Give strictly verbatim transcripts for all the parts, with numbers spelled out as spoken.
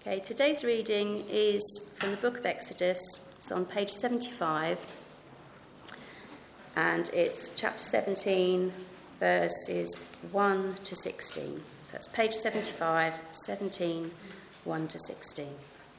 Okay, today's reading is from the book of Exodus. It's on page seventy-five, and it's chapter seventeen, verses one to sixteen. So that's page seventy-five, seventeen, one to sixteen.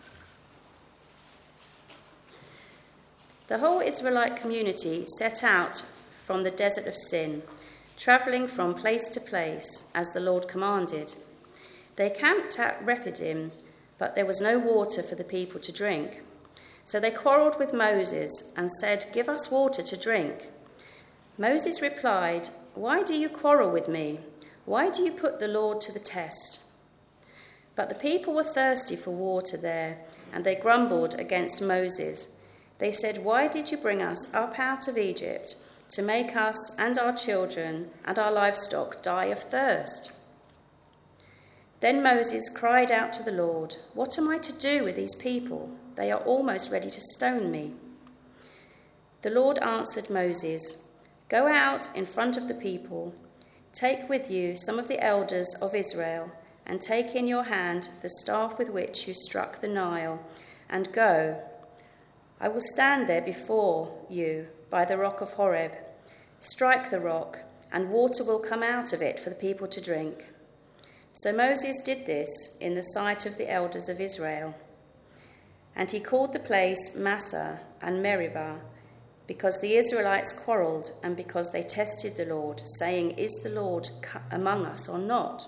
The whole Israelite community set out from the desert of Sin, travelling from place to place as the Lord commanded. They camped at Rephidim, but there was no water for the people to drink. So they quarrelled with Moses and said, "Give us water to drink." Moses replied, "Why do you quarrel with me? Why do you put the Lord to the test?" But the people were thirsty for water there, and they grumbled against Moses. They said, "Why did you bring us up out of Egypt to make us and our children and our livestock die of thirst?" Then Moses cried out to the Lord, "What am I to do with these people? They are almost ready to stone me." The Lord answered Moses, "Go out in front of the people, take with you some of the elders of Israel, and take in your hand the staff with which you struck the Nile, and go. I will stand there before you by the rock of Horeb. Strike the rock, and water will come out of it for the people to drink." So Moses did this in the sight of the elders of Israel. And he called the place Massah and Meribah, because the Israelites quarrelled and because they tested the Lord, saying, "Is the Lord among us or not?"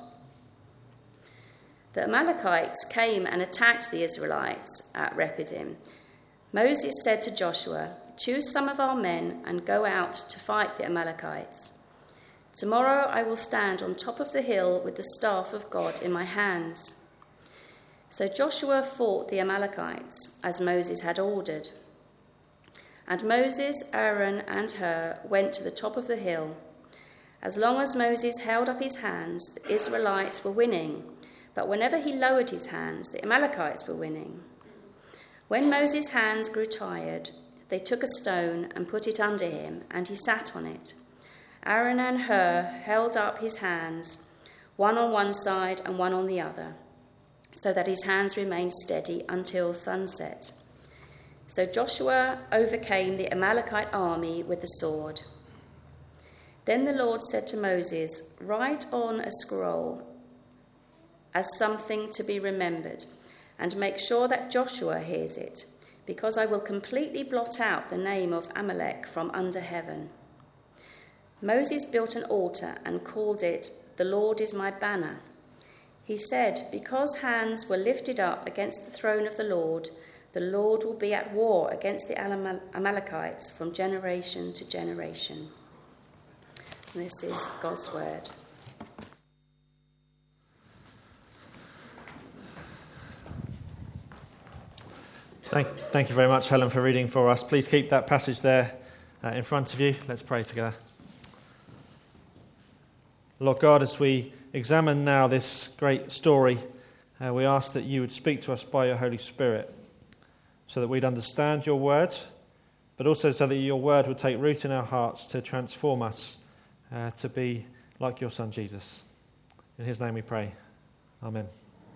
The Amalekites came and attacked the Israelites at Rephidim. Moses said to Joshua, "Choose some of our men and go out to fight the Amalekites. Tomorrow I will stand on top of the hill with the staff of God in my hands." So Joshua fought the Amalekites as Moses had ordered. And Moses, Aaron, and Hur went to the top of the hill. As long as Moses held up his hands, the Israelites were winning, but whenever he lowered his hands, the Amalekites were winning. When Moses' hands grew tired, they took a stone and put it under him, and he sat on it. Aaron and Hur held up his hands, one on one side and one on the other, so that his hands remained steady until sunset. So Joshua overcame the Amalekite army with the sword. Then the Lord said to Moses, "Write on a scroll as something to be remembered, and make sure that Joshua hears it, because I will completely blot out the name of Amalek from under heaven." Moses built an altar and called it, "The Lord is my banner." He said, "Because hands were lifted up against the throne of the Lord, the Lord will be at war against the Amalekites from generation to generation." And this is God's word. Thank, thank you very much, Helen, for reading for us. Please keep that passage there uh, in front of you. Let's pray together. Lord God, as we examine now this great story, uh, we ask that you would speak to us by your Holy Spirit so that we'd understand your word, but also so that your word would take root in our hearts to transform us uh, to be like your Son, Jesus. In his name we pray. Amen.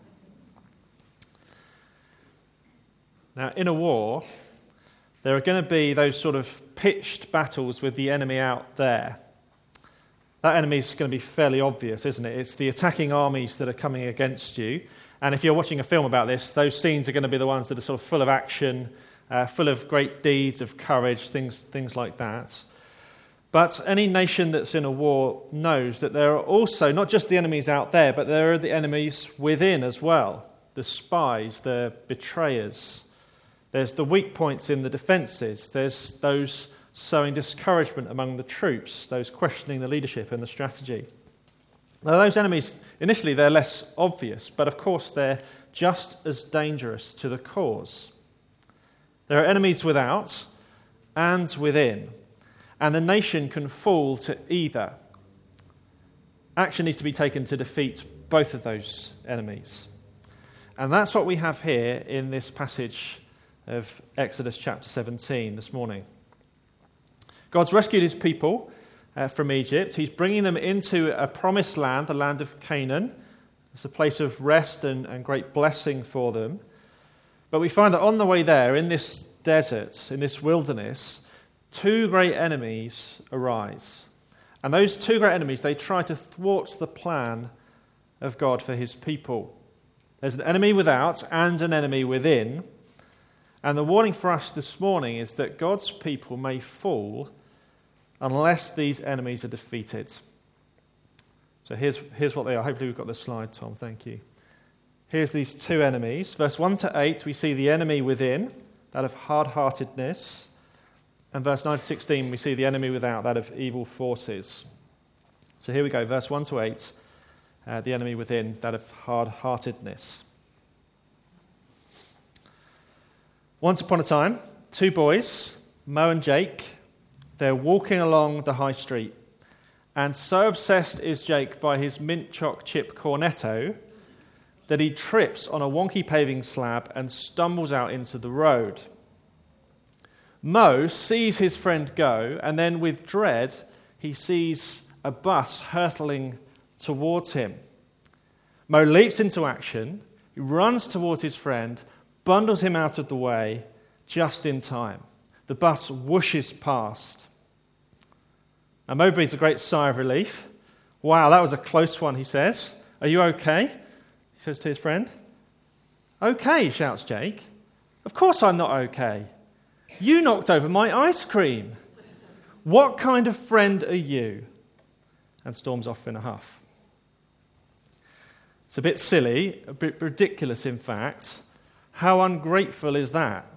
Now, in a war, there are going to be those sort of pitched battles with the enemy out there. That enemy is going to be fairly obvious, isn't it? It's the attacking armies that are coming against you. And if you're watching a film about this, those scenes are going to be the ones that are sort of full of action, uh, full of great deeds of courage, things, things like that. But any nation that's in a war knows that there are also not just the enemies out there, but there are the enemies within as well. The spies, the betrayers. There's the weak points in the defences. There's those sowing discouragement among the troops, those questioning the leadership and the strategy. Now, those enemies, initially, they're less obvious, but of course they're just as dangerous to the cause. There are enemies without and within, and the nation can fall to either. Action needs to be taken to defeat both of those enemies. And that's what we have here in this passage of Exodus chapter seventeen this morning. God's rescued his people uh, from Egypt. He's bringing them into a promised land, the land of Canaan, It's a place of rest and, and great blessing for them. But we find that on the way there, in this desert, in this wilderness, two great enemies arise. And those two great enemies, they try to thwart the plan of God for his people. There's an enemy without and an enemy within. And the warning for us this morning is that God's people may fall unless these enemies are defeated. So here's, here's what they are. Hopefully we've got the slide, Tom. Thank you. Here's these two enemies. Verse one to eight, we see the enemy within, that of hard-heartedness. And verse nine to sixteen, we see the enemy without, that of evil forces. So here we go, verse one to eight, uh, the enemy within, that of hard-heartedness. Once upon a time, two boys, Mo and Jake, they're walking along the high street. And so obsessed is Jake by his mint choc chip cornetto that he trips on a wonky paving slab and stumbles out into the road. Mo sees his friend go, and then with dread, he sees a bus hurtling towards him. Mo leaps into action, he runs towards his friend, bundles him out of the way just in time. The bus whooshes past. And Mo breathes a great sigh of relief. Wow, that was a close one, he says. Are you okay? He says to his friend. Okay, shouts Jake. Of course I'm not okay. You knocked over my ice cream. What kind of friend are you? And storms off in a huff. It's a bit silly, a bit ridiculous, in fact. How ungrateful is that?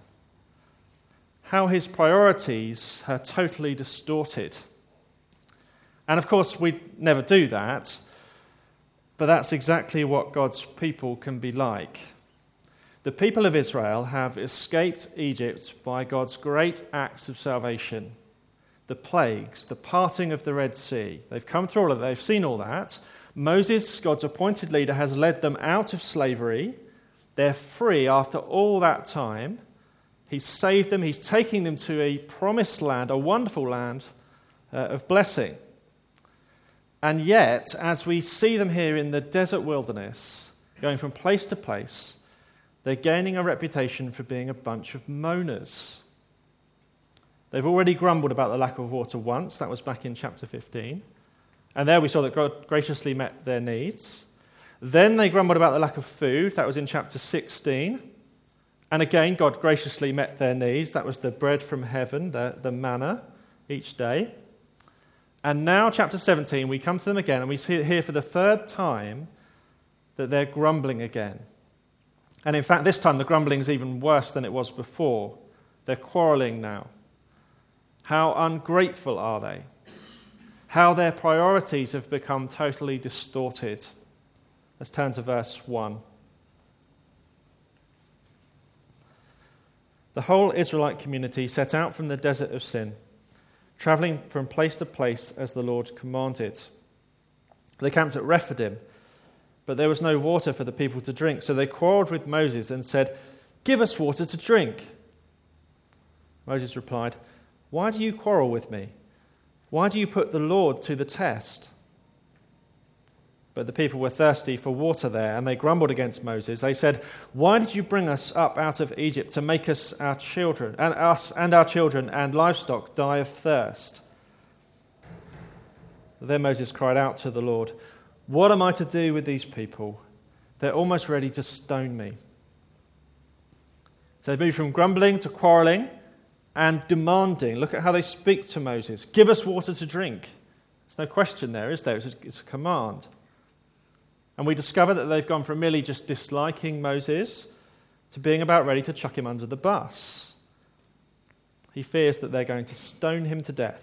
How his priorities are totally distorted. And of course, we'd never do that, but that's exactly what God's people can be like. The people of Israel have escaped Egypt by God's great acts of salvation. The plagues, the parting of the Red Sea. They've come through all of that. They've seen all that. Moses, God's appointed leader, has led them out of slavery. They're free after all that time. He's saved them. He's taking them to a promised land, a wonderful land uh, of blessing. And yet, as we see them here in the desert wilderness, going from place to place, they're gaining a reputation for being a bunch of moaners. They've already grumbled about the lack of water once. That was back in chapter fifteen. And there we saw that God graciously met their needs. Then they grumbled about the lack of food. That was in chapter sixteen. And again, God graciously met their needs. That was the bread from heaven, the, the manna each day. And now, chapter seventeen, we come to them again, and we see it here for the third time that they're grumbling again. And in fact, this time the grumbling is even worse than it was before. They're quarreling now. How ungrateful are they? How their priorities have become totally distorted. Let's turn to verse one. The whole Israelite community set out from the desert of Sin, traveling from place to place as the Lord commanded. They camped at Rephidim, but there was no water for the people to drink, so they quarreled with Moses and said, "Give us water to drink." Moses replied, "Why do you quarrel with me? Why do you put the Lord to the test?" But the people were thirsty for water there, and they grumbled against Moses. They said, "Why did you bring us up out of Egypt to make us our children and us and our children and livestock die of thirst?" Then Moses cried out to the Lord, "What am I to do with these people? They're almost ready to stone me." So they moved from grumbling to quarreling and demanding. Look at how they speak to Moses. "Give us water to drink." There's no question there, is there? It's a, it's a command. And we discover that they've gone from merely just disliking Moses to being about ready to chuck him under the bus. He fears that they're going to stone him to death.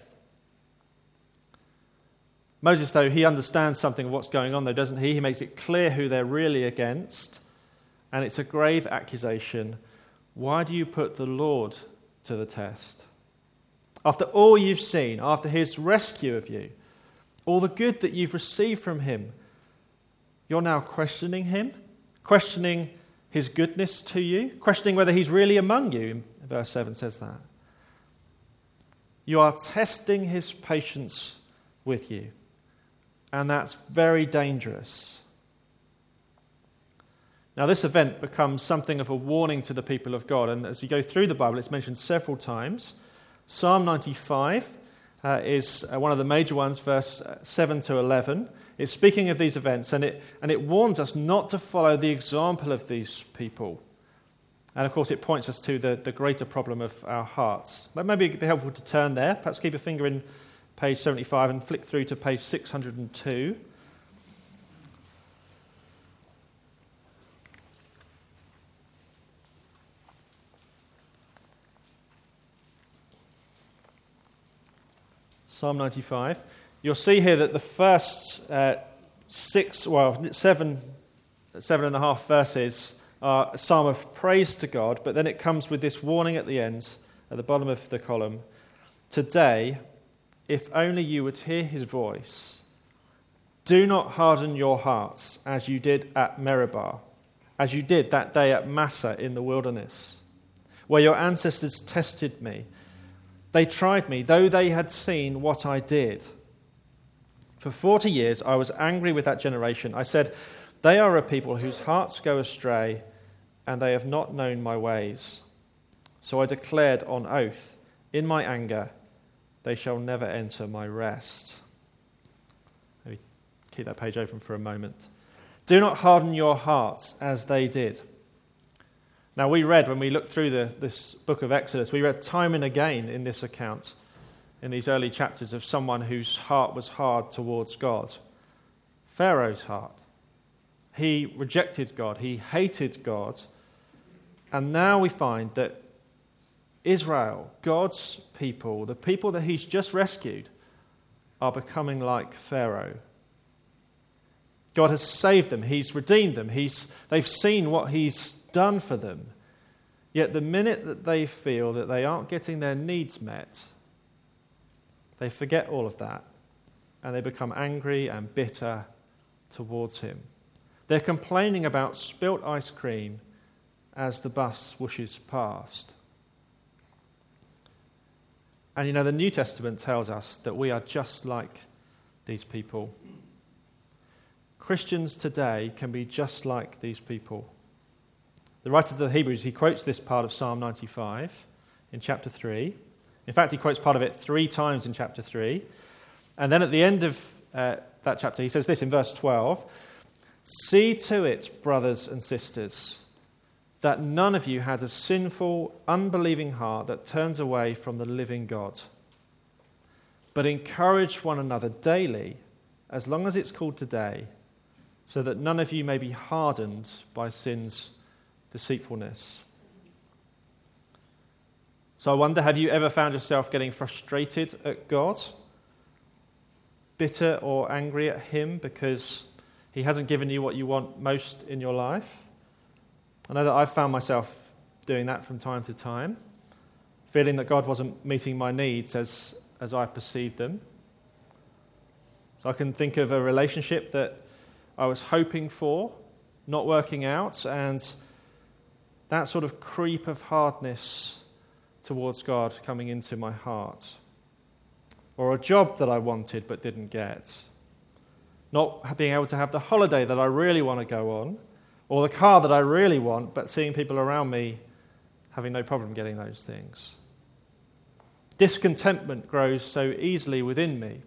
Moses, though, he understands something of what's going on, though, doesn't he? He makes it clear who they're really against, and it's a grave accusation. Why do you put the Lord to the test? After all you've seen, after his rescue of you, all the good that you've received from him, you're now questioning him, questioning his goodness to you, questioning whether he's really among you. Verse seven says that. You are testing his patience with you, and that's very dangerous. Now, this event becomes something of a warning to the people of God, and as you go through the Bible, it's mentioned several times. Psalm ninety-five uh, is uh, one of the major ones, verse seven to eleven. It's speaking of these events, and it, and it warns us not to follow the example of these people. And, of course, it points us to the, the greater problem of our hearts. But maybe it'd be helpful to turn there. Perhaps keep a finger in page seventy-five and flick through to page six hundred two. Psalm ninety-five. You'll see here that the first uh, six, well, seven, seven and a half verses are a psalm of praise to God, but then it comes with this warning at the end, at the bottom of the column. Today, if only you would hear his voice, do not harden your hearts as you did at Meribah, as you did that day at Massah in the wilderness, where your ancestors tested me. They tried me, though they had seen what I did. For forty years I was angry with that generation. I said, they are a people whose hearts go astray, and they have not known my ways. So I declared on oath, in my anger, they shall never enter my rest. Maybe keep that page open for a moment. Do not harden your hearts as they did. Now, we read, when we looked through the, this book of Exodus, we read time and again in this account, in these early chapters, of someone whose heart was hard towards God. Pharaoh's heart. He rejected God. He hated God. And now we find that Israel, God's people, the people that he's just rescued, are becoming like Pharaoh. God has saved them. He's redeemed them. He's, they've seen what he's done for them. Yet the minute that they feel that they aren't getting their needs met, they forget all of that and they become angry and bitter towards him. They're complaining about spilt ice cream as the bus whooshes past. And you know, the New Testament tells us that we are just like these people. Christians today can be just like these people. The writer of the Hebrews, he quotes this part of Psalm ninety-five in chapter three. In fact, he quotes part of it three times in chapter three. And then at the end of uh, that chapter, he says this in verse twelve, see to it, brothers and sisters, that none of you has a sinful, unbelieving heart that turns away from the living God. But encourage one another daily, as long as it's called today, so that none of you may be hardened by sin's deceitfulness. So I wonder, have you ever found yourself getting frustrated at God? Bitter or angry at him because he hasn't given you what you want most in your life? I know that I've found myself doing that from time to time, feeling that God wasn't meeting my needs as, as I perceived them. So I can think of a relationship that I was hoping for, not working out, and that sort of creep of hardness towards God coming into my heart. Or a job that I wanted but didn't get. Not being able to have the holiday that I really want to go on, or the car that I really want, but seeing people around me having no problem getting those things. Discontentment grows so easily within me.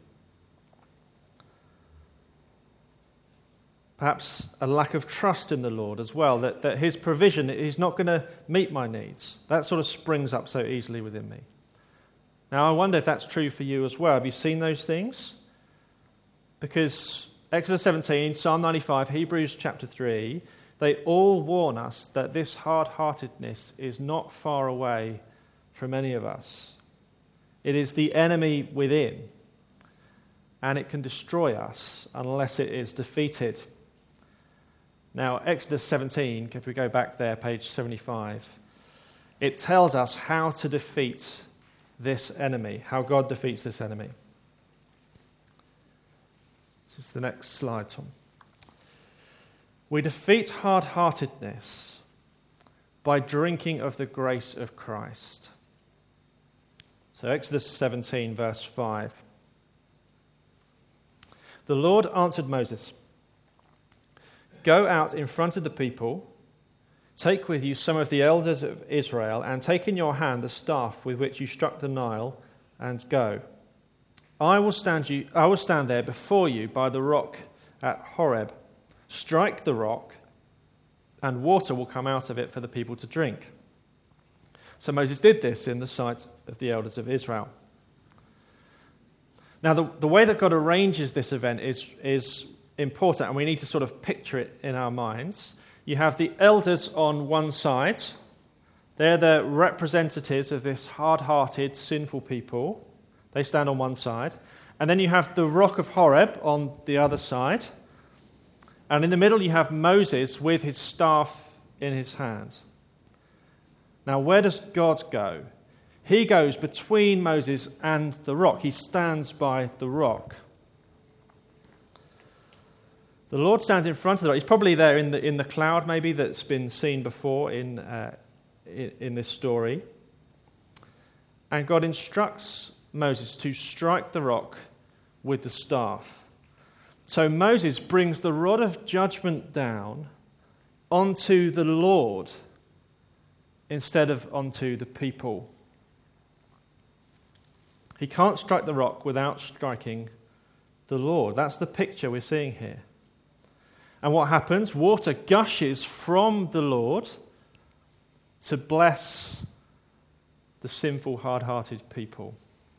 Perhaps a lack of trust in the Lord as well, that, that his provision is not going to meet my needs. That sort of springs up so easily within me. Now, I wonder if that's true for you as well. Have you seen those things? Because Exodus seventeen, Psalm ninety-five, Hebrews chapter three, they all warn us that this hard-heartedness is not far away from any of us. It is the enemy within, and it can destroy us unless it is defeated. Now, Exodus seventeen, if we go back there, page seventy-five, it tells us how to defeat this enemy, how God defeats this enemy. This is the next slide, Tom. We defeat hard-heartedness by drinking of the grace of Christ. So Exodus seventeen, verse five. The Lord answered Moses, go out in front of the people take with you some of the elders of Israel, and take in your hand the staff with which you struck the Nile, and go. I will stand you. I will stand there before you by the rock at Horeb. Strike the rock, and water will come out of it for the people to drink." So Moses did this in the sight of the elders of Israel. Now, the, the way that God arranges this event is, is important, and we need to sort of picture it in our minds. You have the elders on one side. They're the representatives of this hard-hearted, sinful people. They stand on one side. And then you have the rock of Horeb on the other side. And in the middle you have Moses with his staff in his hand. Now, where does God go? He goes between Moses and the rock. He stands by the rock. The Lord stands in front of the rock. He's probably there in the in the cloud, maybe, that's been seen before in uh, in, in this story. And God instructs Moses to strike the rock with the staff. So Moses brings the rod of judgment down onto the Lord instead of onto the people. He can't strike the rock without striking the Lord. That's the picture we're seeing here. And what happens? Water gushes from the Lord to bless the sinful, hard-hearted people.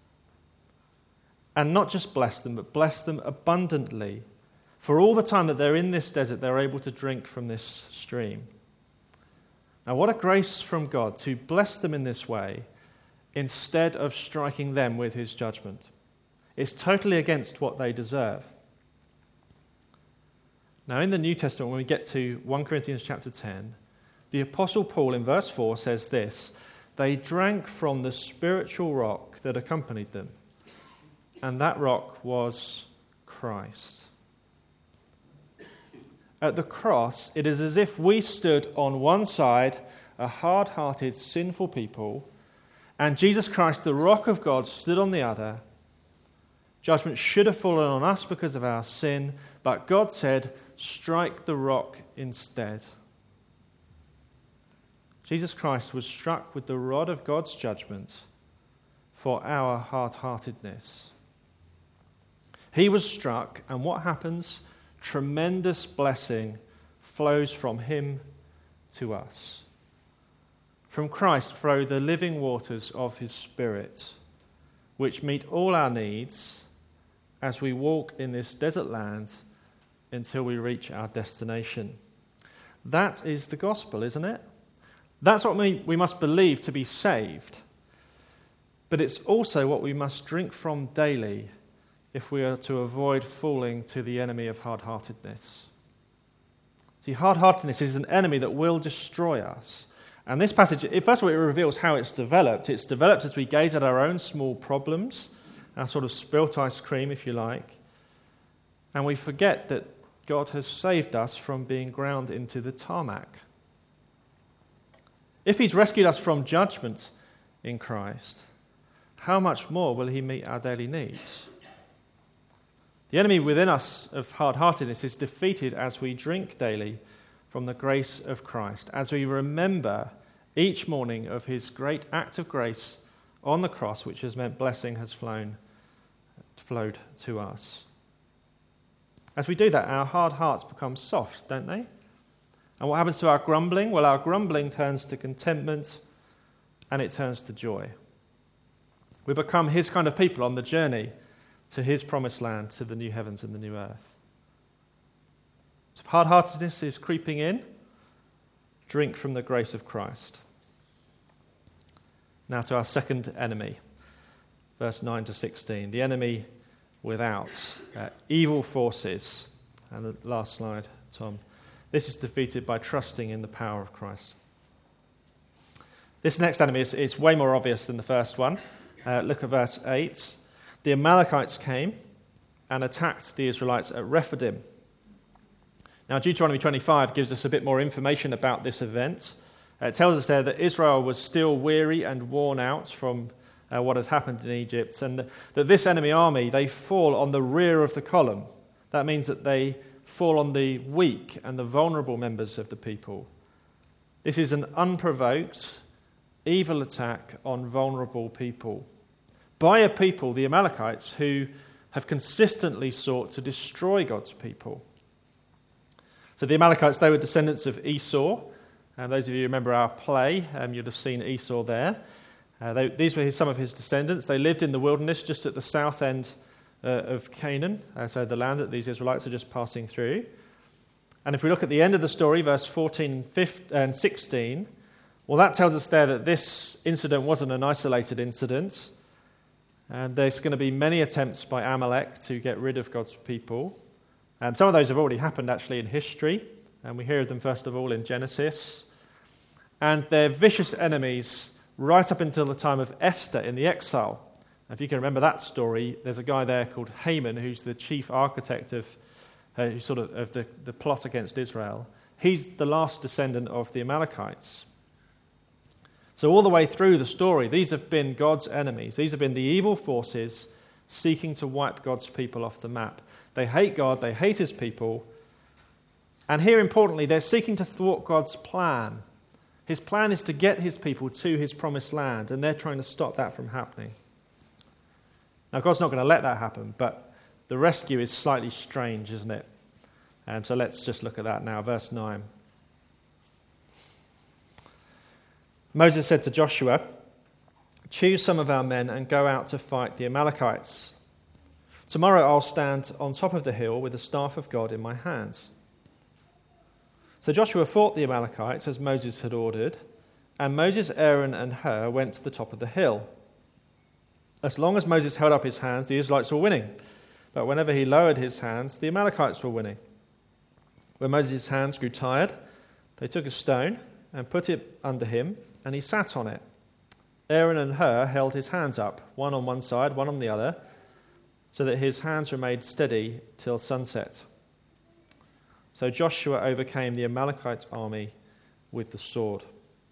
And not just bless them, but bless them abundantly. For all the time that they're in this desert, they're able to drink from this stream. Now, what a grace from God to bless them in this way instead of striking them with his judgment. It's totally against what they deserve. Now, in the New Testament, when we get to First Corinthians chapter ten, the Apostle Paul in verse four says this: "They drank from the spiritual rock that accompanied them, and that rock was Christ." At the cross, it is as if we stood on one side, a hard-hearted, sinful people, and Jesus Christ, the rock of God, stood on the other. Judgment should have fallen on us because of our sin, but God said, "Strike the rock instead." Jesus Christ was struck with the rod of God's judgment for our hard-heartedness. He was struck, and what happens? Tremendous blessing flows from him to us. From Christ flow the living waters of his Spirit, which meet all our needs as we walk in this desert land until we reach our destination. That is the gospel, isn't it? That's what we, we must believe to be saved. But it's also what we must drink from daily if we are to avoid falling to the enemy of hard-heartedness. See, hard-heartedness is an enemy that will destroy us. And this passage, first of all, it reveals how it's developed. It's developed as we gaze at our own small problems, our sort of spilt ice cream, if you like, and we forget that God has saved us from being ground into the tarmac. If he's rescued us from judgment in Christ, how much more will he meet our daily needs? The enemy within us of hard-heartedness is defeated as we drink daily from the grace of Christ, as we remember each morning of his great act of grace on the cross, which has meant blessing has flown, flowed to us. As we do that, our hard hearts become soft, don't they? And what happens to our grumbling? Well, our grumbling turns to contentment, and it turns to joy. We become his kind of people on the journey to his promised land, to the new heavens and the new earth. So if hard-heartedness is creeping in, drink from the grace of Christ. Now to our second enemy, verse nine to sixteen. The enemy without, uh, evil forces. And the last slide, Tom. This is defeated by trusting in the power of Christ. This next enemy is, is way more obvious than the first one. Uh, look at verse eight. The Amalekites came and attacked the Israelites at Rephidim. Now, Deuteronomy twenty-five gives us a bit more information about this event. Uh, it tells us there that Israel was still weary and worn out from uh, what had happened in Egypt, and th- that this enemy army, they fall on the rear of the column. That means that they fall on the weak and the vulnerable members of the people. This is an unprovoked, evil attack on vulnerable people by a people, the Amalekites, who have consistently sought to destroy God's people. So the Amalekites, they were descendants of Esau. And those of you who remember our play, um, you'd have seen Esau there. Uh, they, these were his, some of his descendants. They lived in the wilderness just at the south end uh, of Canaan, uh, so the land that these Israelites are just passing through. And if we look at the end of the story, verse fourteen and sixteen, well, that tells us there that this incident wasn't an isolated incident. And there's going to be many attempts by Amalek to get rid of God's people. And some of those have already happened, actually, in history. And we hear of them, first of all, in Genesis. And they're vicious enemies right up until the time of Esther in the exile. If you can remember that story, there's a guy there called Haman, who's the chief architect of, uh, sort of, of the, the plot against Israel. He's the last descendant of the Amalekites. So all the way through the story, these have been God's enemies. These have been the evil forces seeking to wipe God's people off the map. They hate God, they hate his people. And here, importantly, they're seeking to thwart God's plan. His plan is to get his people to his promised land, and they're trying to stop that from happening. Now, God's not going to let that happen, but the rescue is slightly strange, isn't it? Um, so let's just look at that now. Verse nine. Moses said to Joshua, "Choose some of our men and go out to fight the Amalekites. Tomorrow I'll stand on top of the hill with the staff of God in my hands." So Joshua fought the Amalekites as Moses had ordered, and Moses, Aaron, and Hur went to the top of the hill. As long as Moses held up his hands, the Israelites were winning. But whenever he lowered his hands, the Amalekites were winning. When Moses' hands grew tired, they took a stone and put it under him, and he sat on it. Aaron and Hur held his hands up, one on one side, one on the other, so that his hands remained steady till sunset. So Joshua overcame the Amalekite army with the sword.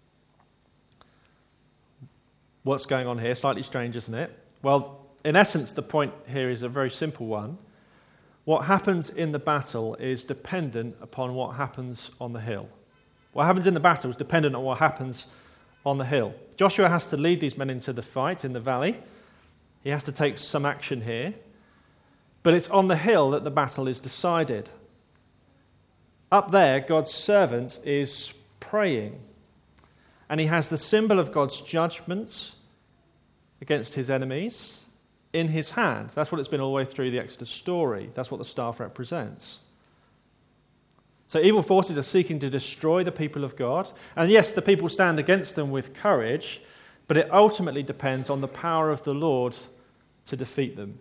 What's going on here? Slightly strange, isn't it? Well, in essence, the point here is a very simple one. What happens in the battle is dependent upon what happens on the hill. What happens in the battle is dependent on what happens on the hill. Joshua has to lead these men into the fight in the valley. He has to take some action here. But it's on the hill that the battle is decided. Up there, God's servant is praying. And he has the symbol of God's judgment against his enemies in his hand. That's what it's been all the way through the Exodus story. That's what the staff represents. So evil forces are seeking to destroy the people of God. And yes, the people stand against them with courage, but it ultimately depends on the power of the Lord to defeat them.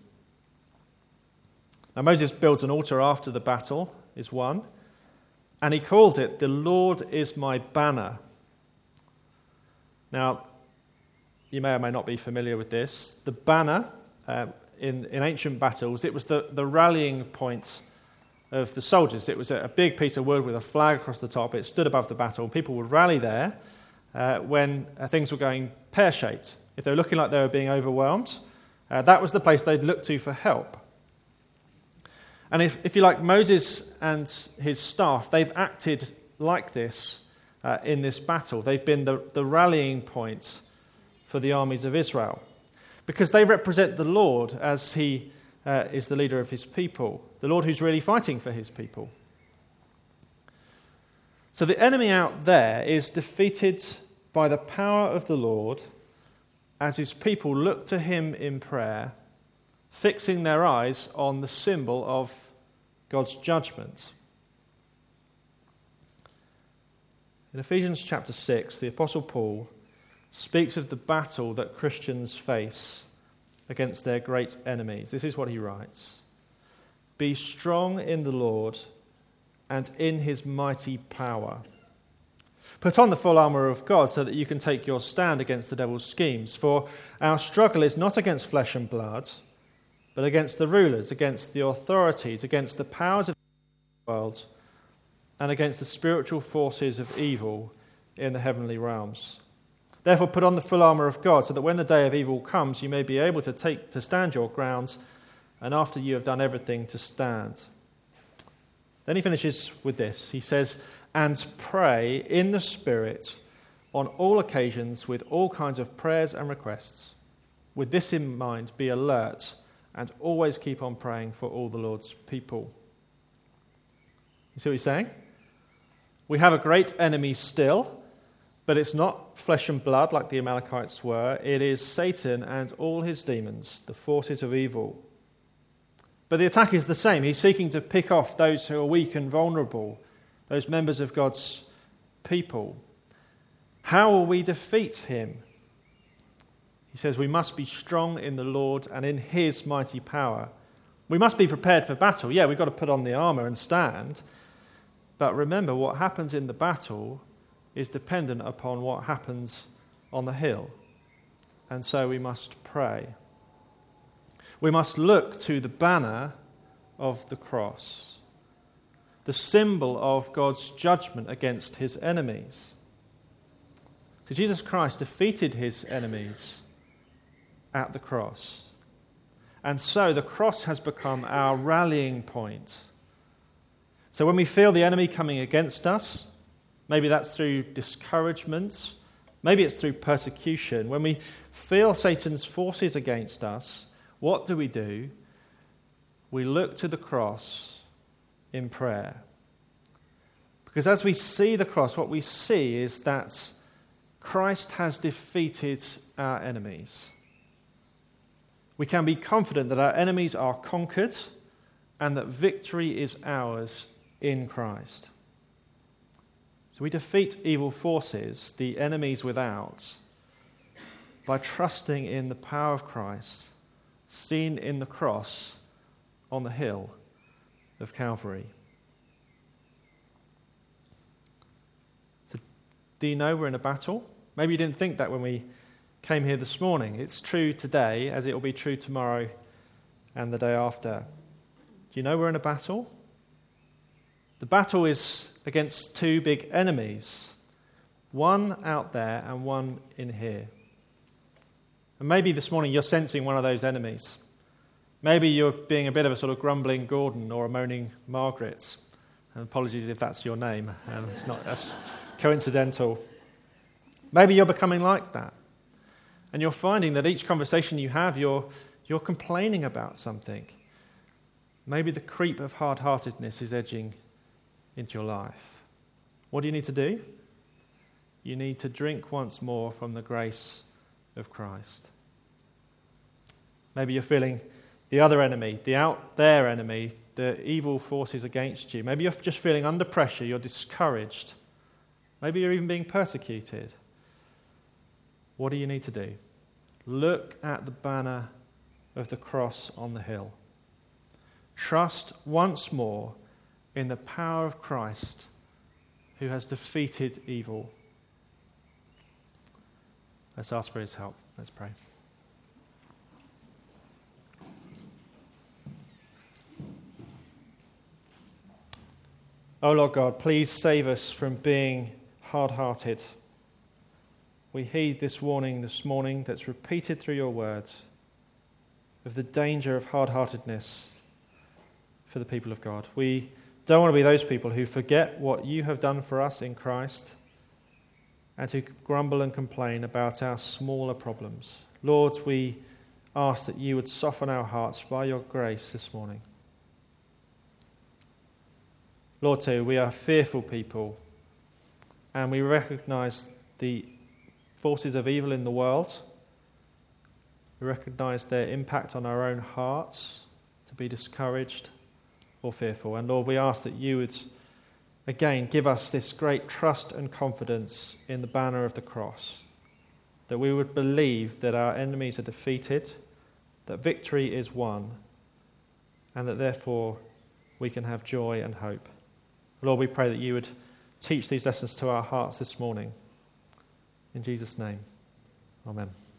Now Moses builds an altar after the battle is won, and he calls it, "The Lord is my banner." Now, you may or may not be familiar with this. The banner, uh, in, in ancient battles, it was the, the rallying point of the soldiers. It was a, a big piece of wood with a flag across the top. It stood above the battle. People would rally there uh, when uh, things were going pear-shaped. If they were looking like they were being overwhelmed, uh, that was the place they'd look to for help. And if, if you like, Moses and his staff, they've acted like this uh, in this battle. They've been the, the rallying point for the armies of Israel because they represent the Lord as he uh, is the leader of his people, the Lord who's really fighting for his people. So the enemy out there is defeated by the power of the Lord as his people look to him in prayer, fixing their eyes on the symbol of God's judgment. In Ephesians chapter six, the Apostle Paul speaks of the battle that Christians face against their great enemies. This is what he writes: "Be strong in the Lord and in his mighty power. Put on the full armour of God so that you can take your stand against the devil's schemes. For our struggle is not against flesh and blood, but against the rulers, against the authorities, against the powers of the world, and against the spiritual forces of evil in the heavenly realms. Therefore put on the full armour of God, so that when the day of evil comes, you may be able to take to stand your grounds, and after you have done everything, to stand." Then he finishes with this. He says, and pray in the Spirit on all occasions with all kinds of prayers and requests. With this in mind, be alert and always keep on praying for all the Lord's people. You see what he's saying? We have a great enemy still, but it's not flesh and blood like the Amalekites were. It is Satan and all his demons, the forces of evil. But the attack is the same. He's seeking to pick off those who are weak and vulnerable, those members of God's people. How will we defeat him? He says we must be strong in the Lord and in his mighty power. We must be prepared for battle. Yeah, we've got to put on the armour and stand. But remember, what happens in the battle is dependent upon what happens on the hill. And so we must pray. We must look to the banner of the cross, the symbol of God's judgment against his enemies. So Jesus Christ defeated his enemies at the cross. And so the cross has become our rallying point. So when we feel the enemy coming against us, maybe that's through discouragement, maybe it's through persecution. When we feel Satan's forces against us, what do we do? We look to the cross in prayer. Because as we see the cross, what we see is that Christ has defeated our enemies. We can be confident that our enemies are conquered and that victory is ours in Christ. So we defeat evil forces, the enemies without, by trusting in the power of Christ, seen in the cross on the hill of Calvary. So, do you know we're in a battle? Maybe you didn't think that when we came here this morning. It's true today, as it will be true tomorrow and the day after. Do you know we're in a battle? The battle is against two big enemies, one out there and one in here. And maybe this morning you're sensing one of those enemies. Maybe you're being a bit of a sort of grumbling Gordon or a moaning Margaret. And apologies if that's your name. Um, it's not that's coincidental. Maybe you're becoming like that. And you're finding that each conversation you have, you're, you're complaining about something. Maybe the creep of hard-heartedness is edging into your life. What do you need to do? You need to drink once more from the grace of Christ. Maybe you're feeling the other enemy, the out there enemy, the evil forces against you. Maybe you're just feeling under pressure, you're discouraged. Maybe you're even being persecuted. What do you need to do? Look at the banner of the cross on the hill. Trust once more in the power of Christ who has defeated evil. Let's ask for his help. Let's pray. Oh Lord God, please save us from being hard-hearted. We heed this warning this morning that's repeated through your words of the danger of hard-heartedness for the people of God. We don't want to be those people who forget what you have done for us in Christ and who grumble and complain about our smaller problems. Lord, we ask that you would soften our hearts by your grace this morning. Lord, too, we are fearful people and we recognize the forces of evil in the world. We recognize their impact on our own hearts to be discouraged or fearful. And Lord, we ask that you would, again, give us this great trust and confidence in the banner of the cross, that we would believe that our enemies are defeated, that victory is won, and that therefore we can have joy and hope. Lord, we pray that you would teach these lessons to our hearts this morning. In Jesus' name, amen.